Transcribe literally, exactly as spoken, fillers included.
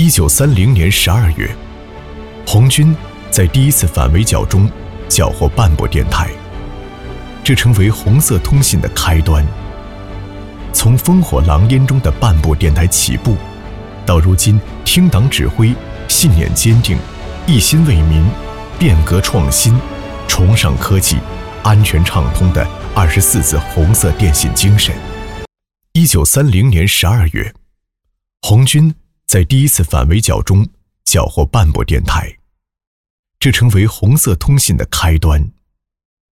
一九三零年十二月，红军在第一次反围剿中缴获半部电台，这成为红色通信的开端。从烽火狼烟中的半部电台起步，到如今听党指挥、信念坚定、一心为民、变革创新、崇尚科技、安全畅通的二十四字红色电信精神。一九三零年十二月，红军在第一次反围剿中缴获半部电台，这成为红色通信的开端。